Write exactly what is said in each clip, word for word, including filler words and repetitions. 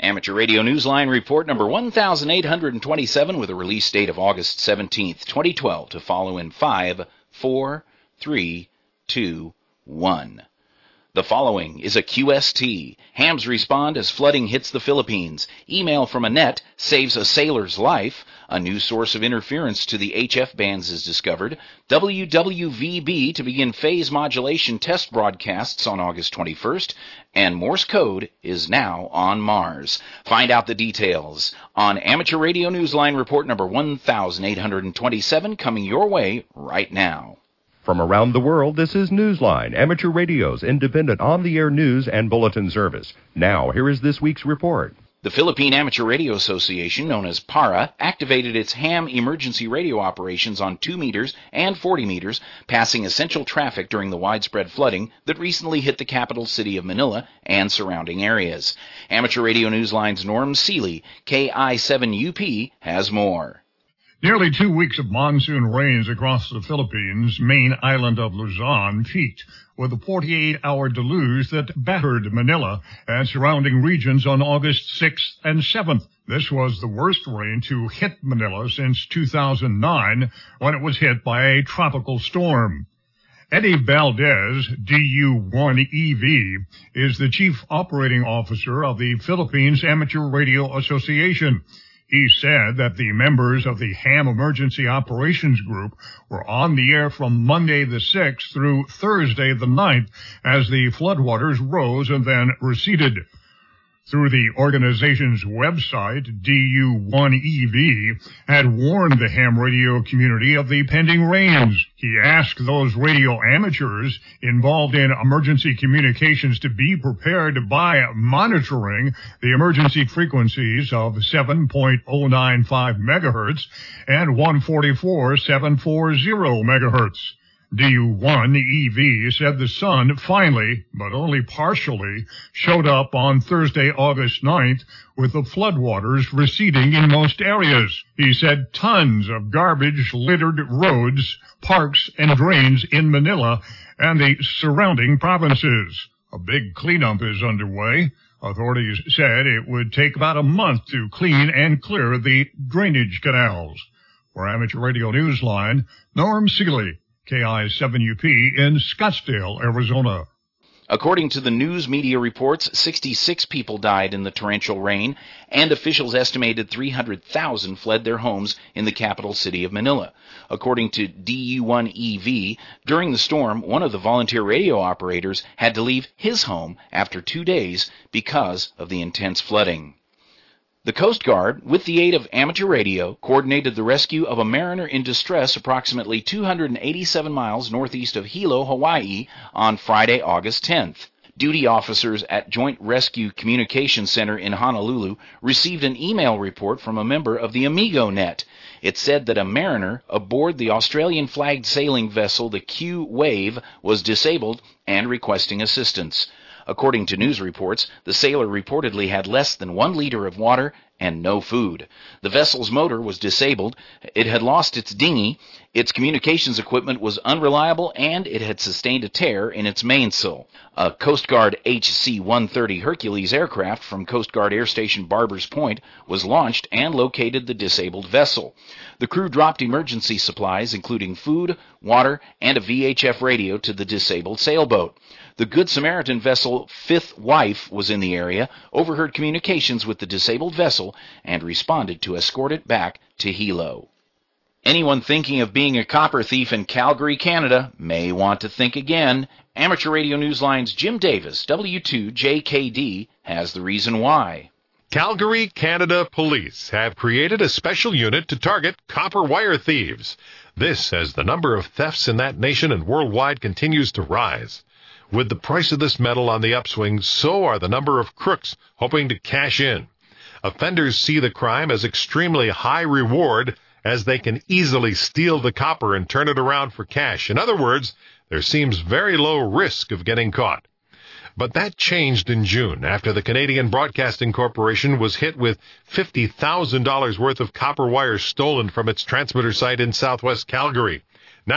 Amateur Radio Newsline report number one thousand eight hundred twenty-seven with a release date of August seventeenth, twenty twelve, to follow in five, four, three, two, one. The following is a Q S T. Hams respond as flooding hits the Philippines. Email from Annette saves a sailor's life. A new source of interference to the H F bands is discovered. W W V B to begin phase modulation test broadcasts on August twenty-first. And Morse code is now on Mars. Find out the details on Amateur Radio Newsline report number one thousand eight hundred twenty-seven, coming your way right now. From around the world, this is Newsline, Amateur Radio's independent on-the-air news and bulletin service. Now, here is this week's report. The Philippine Amateur Radio Association, known as PARA, activated its ham emergency radio operations on two meters and forty meters, passing essential traffic during the widespread flooding that recently hit the capital city of Manila and surrounding areas. Amateur Radio Newsline's Norm Seeley, K I seven U P, has more. Nearly two weeks of monsoon rains across the Philippines' main island of Luzon peaked with a forty-eight hour deluge that battered Manila and surrounding regions on August sixth and seventh. This was the worst rain to hit Manila since two thousand nine, when it was hit by a tropical storm. Eddie Valdez, D U one E V, is the chief operating officer of the Philippines Amateur Radio Association. He said that the members of the Ham Emergency Operations Group were on the air from Monday the sixth through Thursday the ninth as the floodwaters rose and then receded. Through the organization's website, D U one E V had warned the ham radio community of the pending rains. He asked those radio amateurs involved in emergency communications to be prepared by monitoring the emergency frequencies of seven point oh nine five megahertz and one forty-four point seven four zero megahertz. D U one E V said the sun finally, but only partially, showed up on Thursday, August ninth, with the floodwaters receding in most areas. He said tons of garbage littered roads, parks, and drains in Manila and the surrounding provinces. A big cleanup is underway. Authorities said it would take about a month to clean and clear the drainage canals. For Amateur Radio Newsline, Norm Seeley, K I seven U P in Scottsdale, Arizona. According to the news media reports, sixty-six people died in the torrential rain, and officials estimated three hundred thousand fled their homes in the capital city of Manila. According to D U one E V, during the storm, one of the volunteer radio operators had to leave his home after two days because of the intense flooding. The Coast Guard, with the aid of amateur radio, coordinated the rescue of a mariner in distress approximately two hundred eighty-seven miles northeast of Hilo, Hawaii, on Friday, August tenth. Duty officers at Joint Rescue Communication Center in Honolulu received an email report from a member of the Amigo Net. It said that a mariner aboard the Australian-flagged sailing vessel, the Q Wave, was disabled and requesting assistance. According to news reports, the sailor reportedly had less than one liter of water and no food. The vessel's motor was disabled, it had lost its dinghy, its communications equipment was unreliable, and it had sustained a tear in its mainsail. A Coast Guard H C one thirty Hercules aircraft from Coast Guard Air Station Barbers Point was launched and located the disabled vessel. The crew dropped emergency supplies, including food, water, and a V H F radio to the disabled sailboat. The Good Samaritan vessel Fifth Wife was in the area, overheard communications with the disabled vessel, and responded to escort it back to Hilo. Anyone thinking of being a copper thief in Calgary, Canada, may want to think again. Amateur Radio Newsline's Jim Davis, W two J K D, has the reason why. Calgary, Canada Police have created a special unit to target copper wire thieves. This as the number of thefts in that nation and worldwide continues to rise. With the price of this metal on the upswing, so are the number of crooks hoping to cash in. Offenders see the crime as extremely high reward, as they can easily steal the copper and turn it around for cash. In other words, there seems very low risk of getting caught. But that changed in June after the Canadian Broadcasting Corporation was hit with fifty thousand dollars worth of copper wire stolen from its transmitter site in southwest Calgary. Now,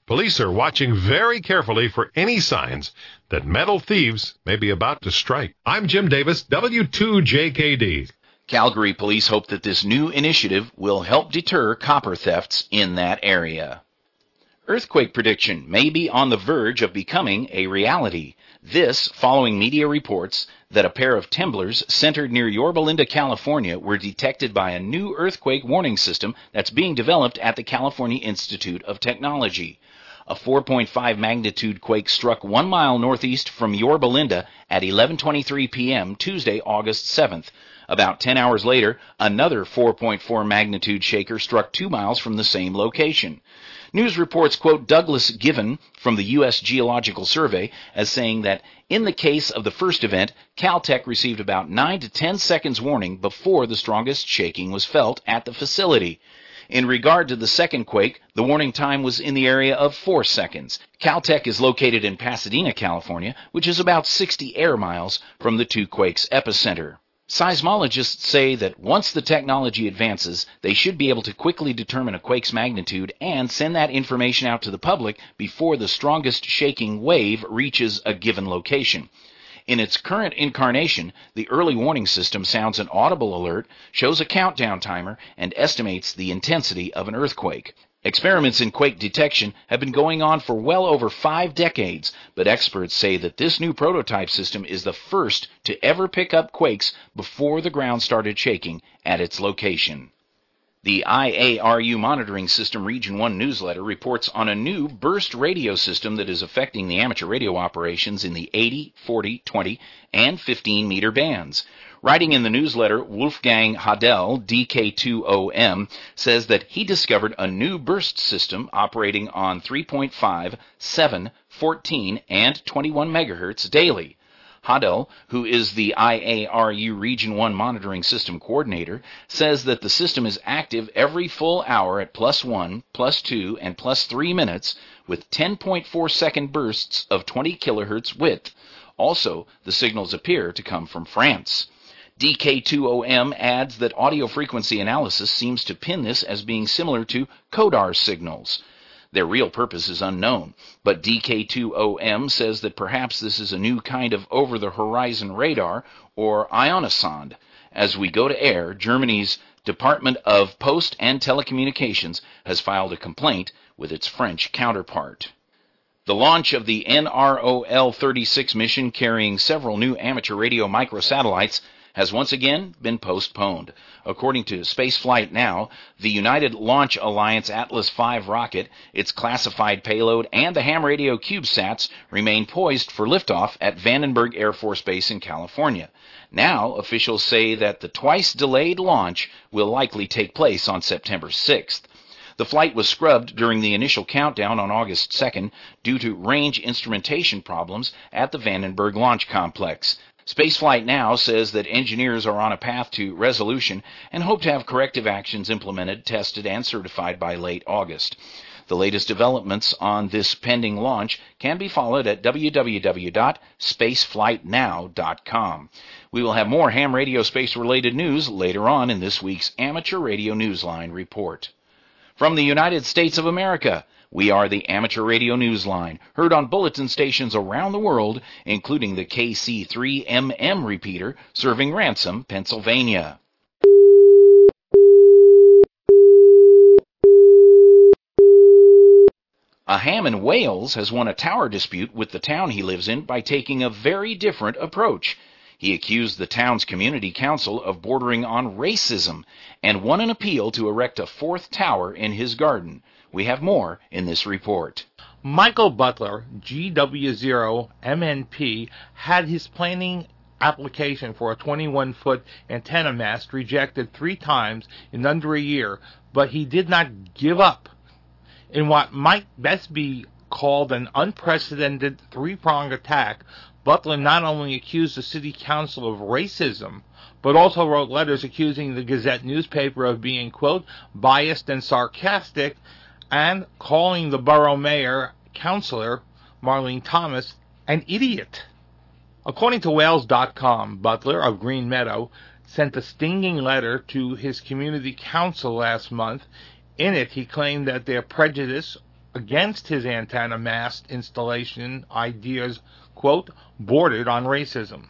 Police are watching very carefully for any signs that metal thieves may be about to strike. I'm Jim Davis, W two J K D. Calgary police hope that this new initiative will help deter copper thefts in that area. Earthquake prediction may be on the verge of becoming a reality. This following media reports that a pair of temblors centered near Yorba Linda, California, were detected by a new earthquake warning system that's being developed at the California Institute of Technology. A four point five magnitude quake struck one mile northeast from Yorba Linda at eleven twenty-three p.m. Tuesday, August seventh. About ten hours later, another four point four magnitude shaker struck two miles from the same location. News reports quote Douglas Given from the U S Geological Survey as saying that in the case of the first event, Caltech received about nine to ten seconds warning before the strongest shaking was felt at the facility. In regard to the second quake, the warning time was in the area of four seconds. Caltech is located in Pasadena, California, which is about sixty air miles from the two quakes' epicenter. Seismologists say that once the technology advances, they should be able to quickly determine a quake's magnitude and send that information out to the public before the strongest shaking wave reaches a given location. In its current incarnation, the early warning system sounds an audible alert, shows a countdown timer, and estimates the intensity of an earthquake. Experiments in quake detection have been going on for well over five decades, but experts say that this new prototype system is the first to ever pick up quakes before the ground started shaking at its location. The I A R U Monitoring System Region one newsletter reports on a new burst radio system that is affecting the amateur radio operations in the eighty, forty, twenty, and fifteen meter bands. Writing in the newsletter, Wolfgang Hadel, D K two O M, says that he discovered a new burst system operating on three point five, seven, fourteen, and twenty-one megahertz daily. Hadel, who is the I A R U Region one Monitoring System Coordinator, says that the system is active every full hour at plus one, plus two, and plus three minutes with ten point four second bursts of twenty kilohertz width. Also, the signals appear to come from France. D K two O M adds that audio frequency analysis seems to pin this as being similar to CODAR signals. Their real purpose is unknown, but D K two O M says that perhaps this is a new kind of over-the-horizon radar, or ionosonde. As we go to air, Germany's Department of Post and Telecommunications has filed a complaint with its French counterpart. The launch of the N R O L thirty-six mission carrying several new amateur radio microsatellites has once again been postponed. According to Spaceflight Now, the United Launch Alliance Atlas five rocket, its classified payload, and the ham radio CubeSats remain poised for liftoff at Vandenberg Air Force Base in California. Now, officials say that the twice-delayed launch will likely take place on September sixth. The flight was scrubbed during the initial countdown on August second due to range instrumentation problems at the Vandenberg Launch Complex. Spaceflight Now says that engineers are on a path to resolution and hope to have corrective actions implemented, tested, and certified by late August. The latest developments on this pending launch can be followed at w w w dot spaceflight now dot com. We will have more ham radio space-related news later on in this week's Amateur Radio Newsline report. From the United States of America, we are the Amateur Radio Newsline, heard on bulletin stations around the world, including the K C three M M repeater serving Ransom, Pennsylvania. A ham in Wales has won a tower dispute with the town he lives in by taking a very different approach. He accused the town's community council of bordering on racism and won an appeal to erect a fourth tower in his garden. We have more in this report. Michael Butler, G W zero M N P, had his planning application for a twenty-one foot antenna mast rejected three times in under a year, but he did not give up. In what might best be called an unprecedented three-pronged attack, Butler not only accused the city council of racism, but also wrote letters accusing the Gazette newspaper of being, quote, biased and sarcastic, and calling the borough mayor, councillor, Marlene Thomas, an idiot. According to Wales dot com, Butler of Green Meadow sent a stinging letter to his community council last month. In it, he claimed that their prejudice against his antenna mast installation ideas, quote, bordered on racism.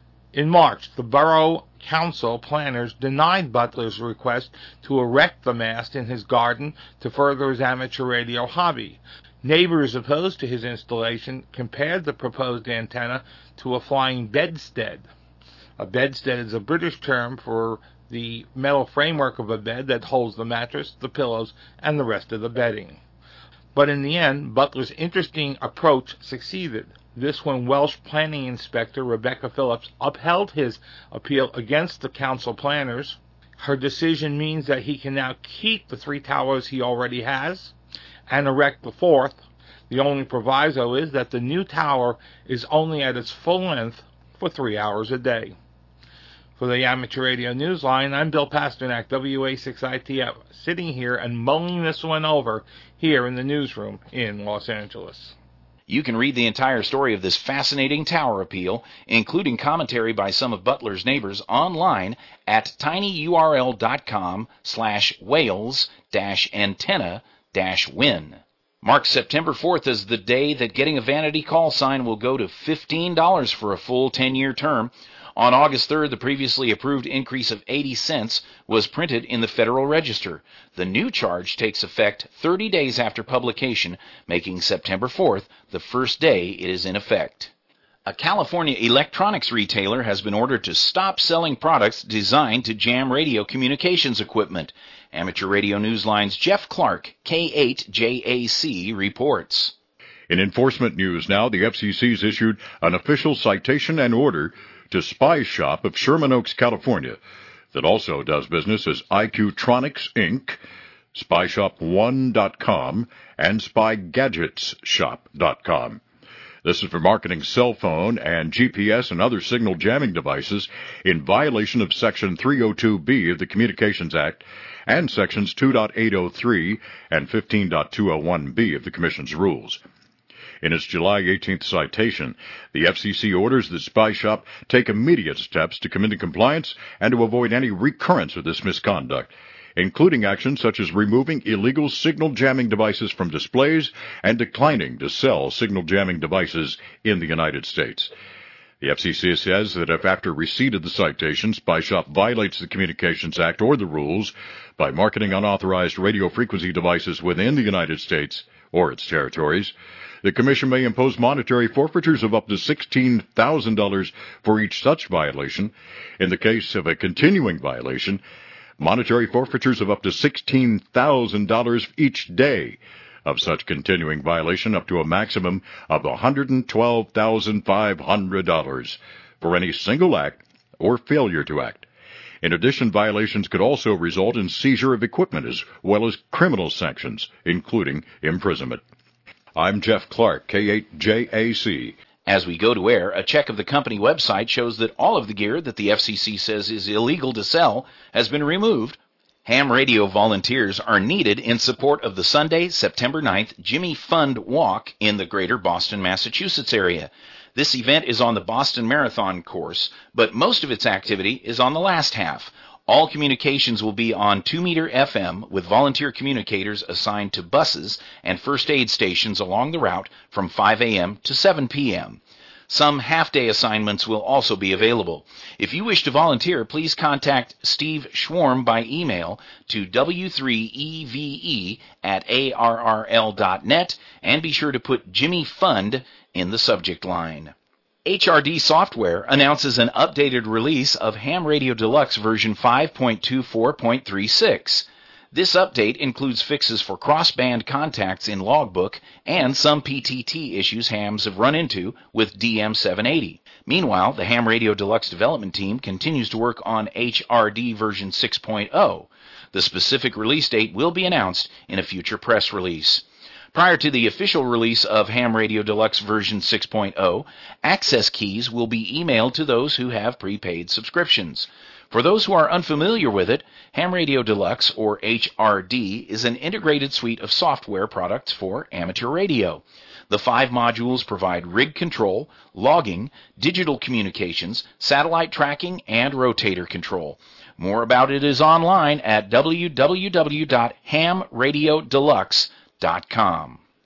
In March, the Borough Council planners denied Butler's request to erect the mast in his garden to further his amateur radio hobby. Neighbors opposed to his installation compared the proposed antenna to a flying bedstead. A bedstead is a British term for the metal framework of a bed that holds the mattress, the pillows, and the rest of the bedding. But in the end, Butler's interesting approach succeeded. This when Welsh Planning Inspector Rebecca Phillips upheld his appeal against the council planners. Her decision means that he can now keep the three towers he already has and erect the fourth. The only proviso is that the new tower is only at its full length for three hours a day. For the Amateur Radio Newsline, I'm Bill Pasternak, W A six I T F, sitting here and mulling this one over here in the newsroom in Los Angeles. You can read the entire story of this fascinating tower appeal, including commentary by some of Butler's neighbors, online at tinyurl.com slash whales dash antenna dash win. Mark September fourth as the day that getting a vanity call sign will go to fifteen dollars for a full ten-year term. On August third, the previously approved increase of eighty cents was printed in the Federal Register. The new charge takes effect thirty days after publication, making September fourth the first day it is in effect. A California electronics retailer has been ordered to stop selling products designed to jam radio communications equipment. Amateur Radio Newsline's Jeff Clark, K eight J A C, reports. In enforcement news now, the F C C's issued an official citation and order to Spy Shop of Sherman Oaks, California, that also does business as I Q Tronics, Incorporated, spy shop one dot com, and spy gadgets shop dot com. This is for marketing cell phone and G P S and other signal jamming devices in violation of Section three oh two B of the Communications Act and Sections two point eight oh three and fifteen point two oh one B of the Commission's rules. In its July eighteenth citation, the F C C orders that Spy Shop take immediate steps to come into compliance and to avoid any recurrence of this misconduct, including actions such as removing illegal signal jamming devices from displays and declining to sell signal jamming devices in the United States. The F C C says that if after receipt of the citation, Spy Shop violates the Communications Act or the rules by marketing unauthorized radio frequency devices within the United States or its territories, the Commission may impose monetary forfeitures of up to sixteen thousand dollars for each such violation. In the case of a continuing violation, monetary forfeitures of up to sixteen thousand dollars each day of such continuing violation, up to a maximum of one hundred twelve thousand five hundred dollars for any single act or failure to act. In addition, violations could also result in seizure of equipment as well as criminal sanctions, including imprisonment. I'm Jeff Clark, K eight J A C. As we go to air, a check of the company website shows that all of the gear that the F C C says is illegal to sell has been removed. Ham radio volunteers are needed in support of the Sunday, September ninth, Jimmy Fund Walk in the greater Boston, Massachusetts area. This event is on the Boston Marathon course, but most of its activity is on the last half. All communications will be on two meter F M with volunteer communicators assigned to buses and first aid stations along the route from five a.m. to seven p.m. Some half-day assignments will also be available. If you wish to volunteer, please contact Steve Schwarm by email to w three e v e at a r r l dot net and be sure to put Jimmy Fund in the subject line. H R D Software announces an updated release of Ham Radio Deluxe version five point two four point three six. This update includes fixes for cross-band contacts in Logbook and some P T T issues hams have run into with D M seven eighty. Meanwhile, the Ham Radio Deluxe development team continues to work on H R D version six point oh. The specific release date will be announced in a future press release. Prior to the official release of Ham Radio Deluxe version six point oh, access keys will be emailed to those who have prepaid subscriptions. For those who are unfamiliar with it, Ham Radio Deluxe, or H R D, is an integrated suite of software products for amateur radio. The five modules provide rig control, logging, digital communications, satellite tracking, and rotator control. More about it is online at w w w dot ham radio deluxe dot com.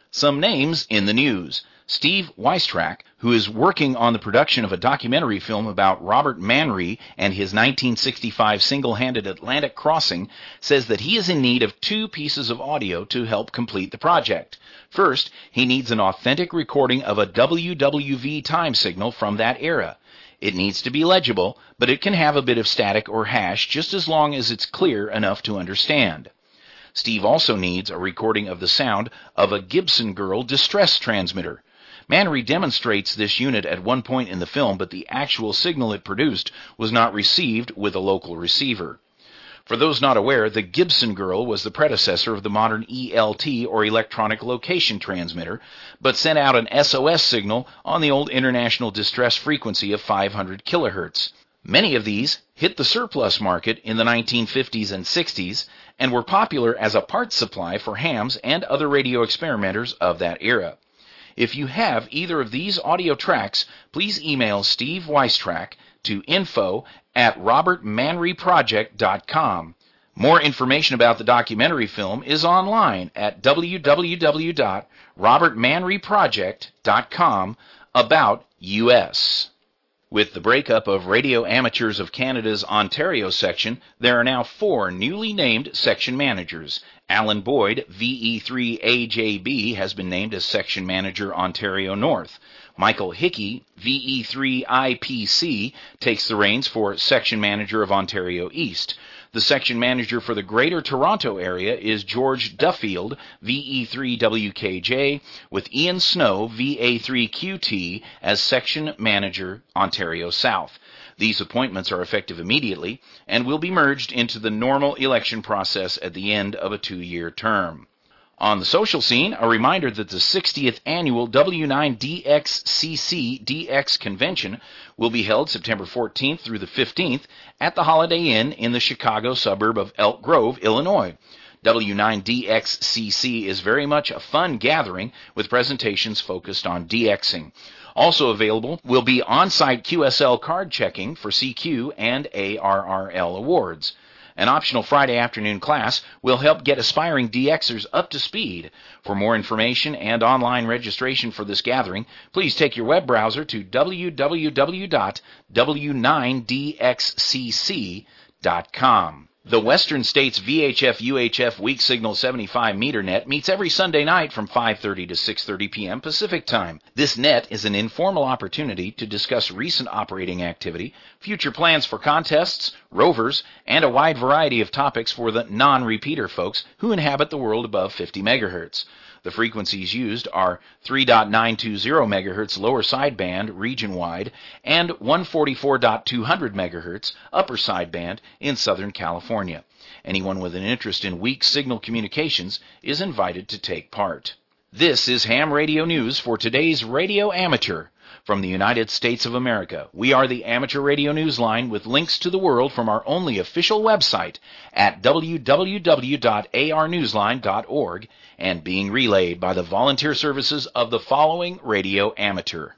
Some names in the news. Steve Weistrack, who is working on the production of a documentary film about Robert Manry and his nineteen sixty-five single-handed Atlantic crossing, says that he is in need of two pieces of audio to help complete the project. First, he needs an authentic recording of a W W V time signal from that era. It needs to be legible, but it can have a bit of static or hash just as long as it's clear enough to understand. Steve also needs a recording of the sound of a Gibson Girl distress transmitter. Manry demonstrates this unit at one point in the film, but the actual signal it produced was not received with a local receiver. For those not aware, the Gibson Girl was the predecessor of the modern E L T, or electronic location transmitter, but sent out an S O S signal on the old international distress frequency of five hundred kilohertz. Many of these hit the surplus market in the nineteen fifties and sixties and were popular as a parts supply for hams and other radio experimenters of that era. If you have either of these audio tracks, please email Steve Weistrack to info at robert manry project dot com. More information about the documentary film is online at w w w dot robert manry project dot com, about U S. With the breakup of Radio Amateurs of Canada's Ontario section, there are now four newly named section managers. Alan Boyd, V E three A J B, has been named as Section Manager Ontario North. Michael Hickey, V E three I P C, takes the reins for Section Manager of Ontario East. The Section Manager for the Greater Toronto Area is George Duffield, V E three W K J, with Ian Snow, V A three Q T, as Section Manager Ontario South. These appointments are effective immediately and will be merged into the normal election process at the end of a two-year term. On the social scene, a reminder that the sixtieth Annual W nine D X C C D X Convention will be held September fourteenth through the fifteenth at the Holiday Inn in the Chicago suburb of Elk Grove, Illinois. W nine D X C C is very much a fun gathering with presentations focused on DXing. Also available will be on-site Q S L card checking for C Q and A R R L awards. An optional Friday afternoon class will help get aspiring D Xers up to speed. For more information and online registration for this gathering, please take your web browser to w w w dot w nine d x c c dot com. The Western States V H F U H F Weak Signal seventy-five meter net meets every Sunday night from five thirty to six thirty p m Pacific Time. This net is an informal opportunity to discuss recent operating activity, future plans for contests, rovers, and a wide variety of topics for the non-repeater folks who inhabit the world above fifty megahertz. The frequencies used are three point nine two zero megahertz lower sideband region-wide and one forty-four point two hundred megahertz upper sideband in Southern California. Anyone with an interest in weak signal communications is invited to take part. This is Ham Radio News for today's Radio Amateur. From the United States of America, we are the Amateur Radio Newsline with links to the world from our only official website at w w w dot a r newsline dot org and being relayed by the volunteer services of the following Radio Amateur.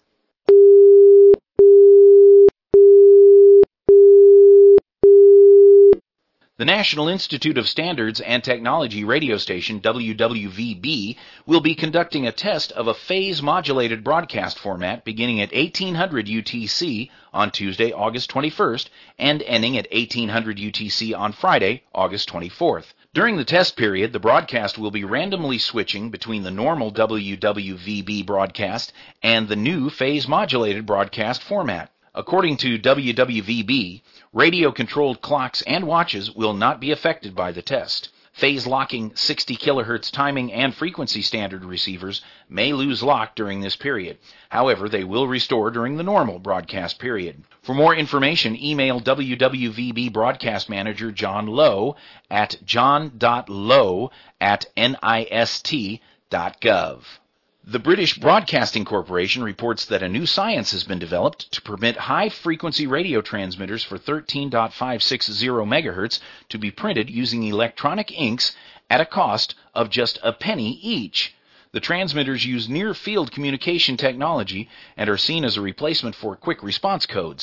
The National Institute of Standards and Technology radio station, W W V B, will be conducting a test of a phase-modulated broadcast format beginning at eighteen hundred U T C on Tuesday, August twenty-first, and ending at eighteen hundred U T C on Friday, August twenty-fourth. During the test period, the broadcast will be randomly switching between the normal W W V B broadcast and the new phase-modulated broadcast format. According to W W V B, radio-controlled clocks and watches will not be affected by the test. Phase-locking sixty kilohertz timing and frequency standard receivers may lose lock during this period. However, they will restore during the normal broadcast period. For more information, email W W V B Broadcast Manager John Lowe at john dot lowe at nist dot gov. The British Broadcasting Corporation reports that a new science has been developed to permit high-frequency radio transmitters for thirteen point five six zero megahertz to be printed using electronic inks at a cost of just a penny each. The transmitters use near-field communication technology and are seen as a replacement for quick response codes.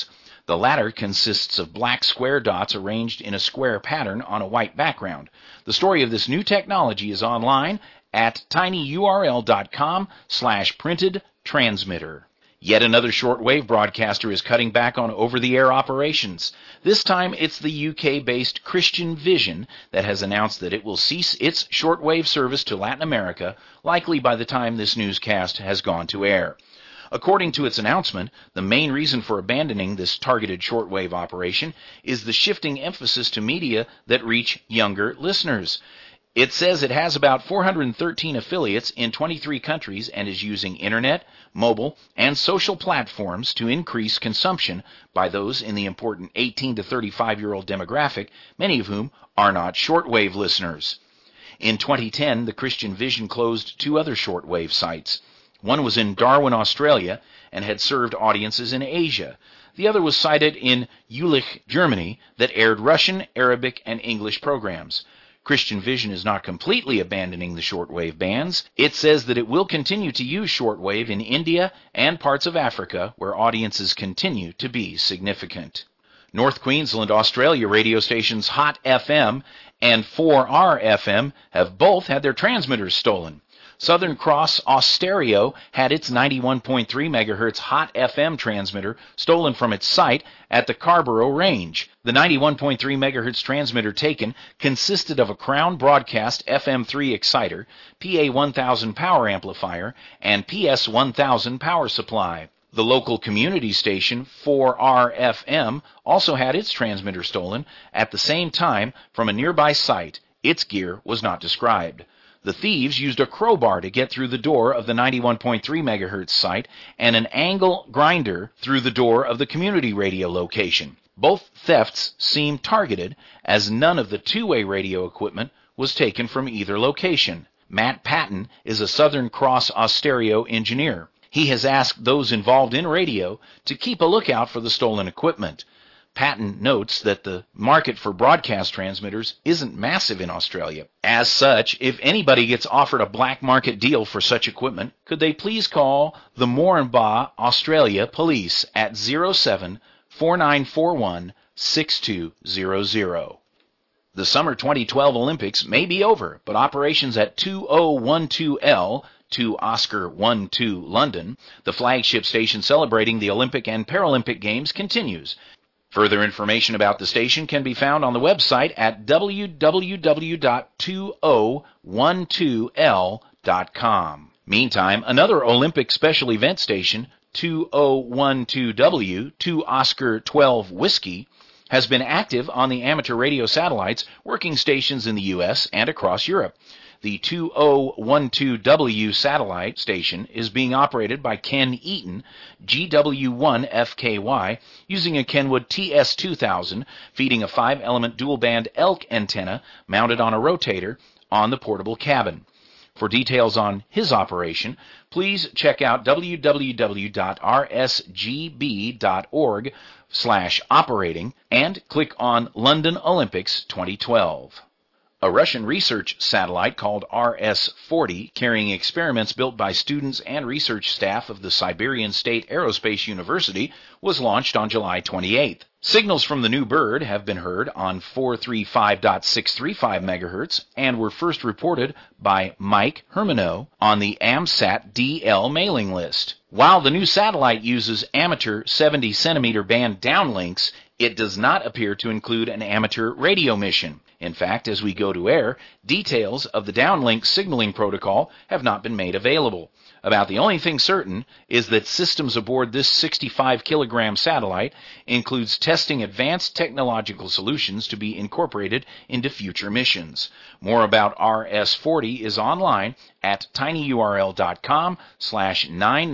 The latter consists of black square dots arranged in a square pattern on a white background. The story of this new technology is online at tinyurl.com slash printed transmitter. Yet another shortwave broadcaster is cutting back on over-the-air operations. This time it's the U K-based Christian Vision that has announced that it will cease its shortwave service to Latin America, likely by the time this newscast has gone to air. According to its announcement, the main reason for abandoning this targeted shortwave operation is the shifting emphasis to media that reach younger listeners. It says it has about four hundred thirteen affiliates in twenty-three countries and is using internet, mobile, and social platforms to increase consumption by those in the important eighteen to thirty-five-year-old demographic, many of whom are not shortwave listeners. In twenty ten, the Christian Vision closed two other shortwave sites. One was in Darwin, Australia, and had served audiences in Asia. The other was sited in Jülich, Germany, that aired Russian, Arabic, and English programs. Christian Vision is not completely abandoning the shortwave bands. It says that it will continue to use shortwave in India and parts of Africa, where audiences continue to be significant. North Queensland, Australia radio stations Hot F M and four R F M have both had their transmitters stolen. Southern Cross Austereo had its ninety-one point three megahertz Hot F M transmitter stolen from its site at the Scarborough Range. The ninety-one point three megahertz transmitter taken consisted of a Crown Broadcast F M three exciter, P A one thousand power amplifier, and P S one thousand power supply. The local community station four R F M also had its transmitter stolen at the same time from a nearby site. Its gear was not described. The thieves used a crowbar to get through the door of the ninety-one point three megahertz site and an angle grinder through the door of the community radio location. Both thefts seem targeted, as none of the two-way radio equipment was taken from either location. Matt Patton is a Southern Cross Austereo engineer. He has asked those involved in radio to keep a lookout for the stolen equipment. Patton notes that the market for broadcast transmitters isn't massive in Australia. As such, if anybody gets offered a black market deal for such equipment, could they please call the Moranbah, Australia Police at zero seven four nine four one six two zero zero. The summer twenty twelve Olympics may be over, but operations at two oh one two L, to Oscar one two London, the flagship station celebrating the Olympic and Paralympic Games, continues. Further information about the station can be found on the website at w w w dot two oh one two L dot com. Meantime, another Olympic special event station, two oh one two W, to Oscar twelve Whiskey, has been active on the amateur radio satellites working stations in the U S and across Europe. The two oh one two W satellite station is being operated by Ken Eaton, G W one F K Y, using a Kenwood T S two thousand, feeding a five-element dual-band elk antenna mounted on a rotator on the portable cabin. For details on his operation, please check out w w w dot r s g b dot org slash operating and click on London Olympics twenty twelve. A Russian research satellite called R S forty, carrying experiments built by students and research staff of the Siberian State Aerospace University, was launched on July twenty-eighth. Signals from the new bird have been heard on four thirty-five point six three five megahertz and were first reported by Mike Hermano on the AMSAT D L mailing list. While the new satellite uses amateur seventy centimeter band downlinks, it does not appear to include an amateur radio mission. In fact, as we go to air, details of the downlink signaling protocol have not been made available. About the only thing certain is that systems aboard this sixty-five kilogram satellite includes testing advanced technological solutions to be incorporated into future missions. More about R S forty is online at tinyurl.com slash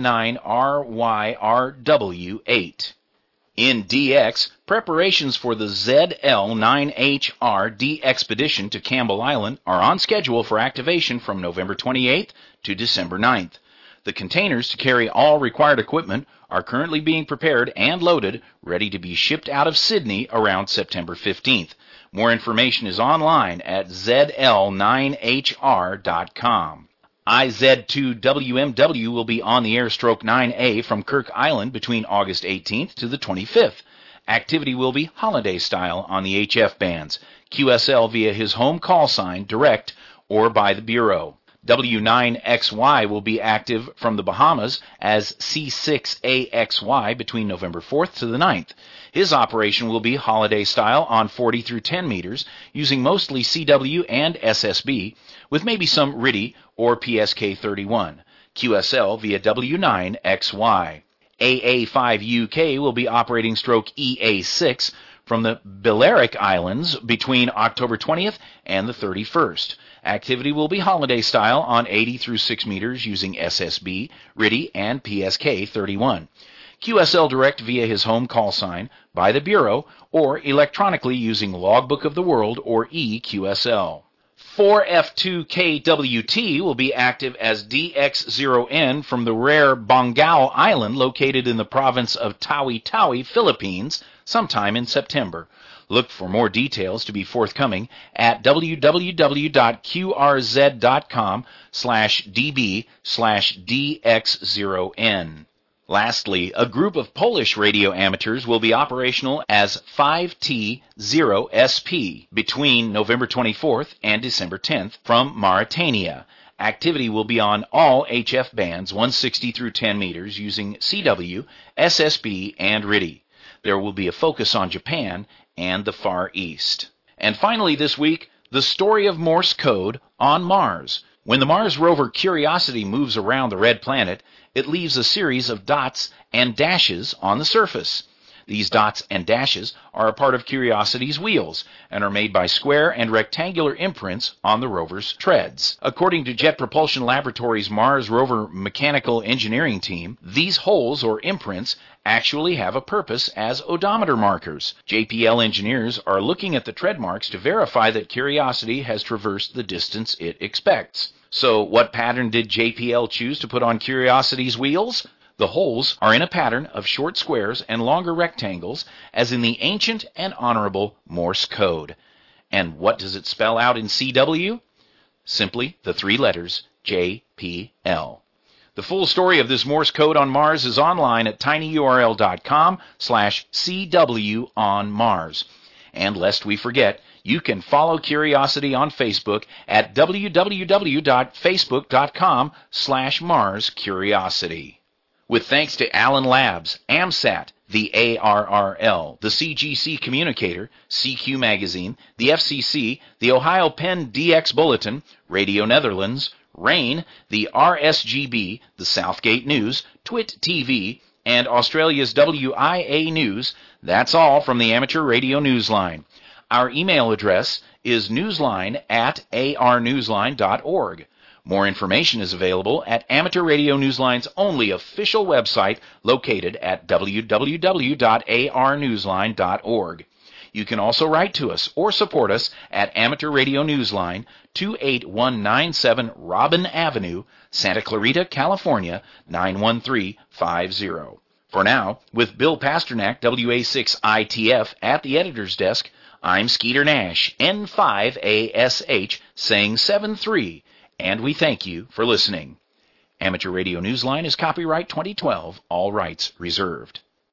99RYRW8. In D X, preparations for the Z L nine H R D expedition to Campbell Island are on schedule for activation from November twenty-eighth to December ninth. The containers to carry all required equipment are currently being prepared and loaded, ready to be shipped out of Sydney around September fifteenth. More information is online at z l nine h r dot com. I Z two W M W will be on the air stroke nine A from Kirk Island between August eighteenth to the twenty-fifth. Activity will be holiday style on the H F bands. Q S L via his home call sign, direct, or by the Bureau. W nine X Y will be active from the Bahamas as C six A X Y between November fourth to the ninth. His operation will be holiday style on forty through ten meters, using mostly C W and S S B, with maybe some R I D I or P S K thirty-one. Q S L via W nine X Y. A A five U K will be operating stroke E A six from the Balearic Islands between October twentieth and the thirty-first. Activity will be holiday style on eighty through six meters using S S B, R I D I, and P S K thirty-one. Q S L direct via his home call sign, by the Bureau, or electronically using Logbook of the World or E Q S L. four F two K W T will be active as D X zero N from the rare Bongao Island located in the province of Tawi-Tawi, Philippines, sometime in September. Look for more details to be forthcoming at www.qrz.com slash db slash dx0n. Lastly, a group of Polish radio amateurs will be operational as five T zero S P between November twenty-fourth and December tenth from Mauritania. Activity will be on all H F bands one sixty through ten meters using C W, S S B, and R I D I. There will be a focus on Japan and the Far East. And finally this week, the story of Morse code on Mars. When the Mars rover Curiosity moves around the red planet, it leaves a series of dots and dashes on the surface. These dots and dashes are a part of Curiosity's wheels and are made by square and rectangular imprints on the rover's treads. According to Jet Propulsion Laboratory's Mars Rover Mechanical Engineering Team, these holes or imprints actually have a purpose as odometer markers. J P L engineers are looking at the tread marks to verify that Curiosity has traversed the distance it expects. So what pattern did J P L choose to put on Curiosity's wheels? The holes are in a pattern of short squares and longer rectangles, as in the ancient and honorable Morse code. And what does it spell out in C W? Simply the three letters J P L. The full story of this Morse code on Mars is online at tinyurl.com slash CW on Mars. And lest we forget, you can follow Curiosity on Facebook at www.facebook.com slash Mars Curiosity. With thanks to Allen Labs, AMSAT, the A R R L, the C G C Communicator, C Q Magazine, the F C C, the Ohio Penn D X Bulletin, Radio Netherlands, RAIN, the R S G B, the Southgate News, Twit T V, and Australia's W I A News. That's all from the Amateur Radio Newsline. Our email address is newsline at a r newsline dot org. More information is available at Amateur Radio Newsline's only official website located at w w w dot a r newsline dot org. You can also write to us or support us at Amateur Radio Newsline, two eight one nine seven Robin Avenue, Santa Clarita, California, nine one three five zero. For now, with Bill Pasternak, W A six I T F, at the editor's desk, I'm Skeeter Nash, N five A S H, saying seven three. And we thank you for listening. Amateur Radio Newsline is copyright twenty twelve, all rights reserved.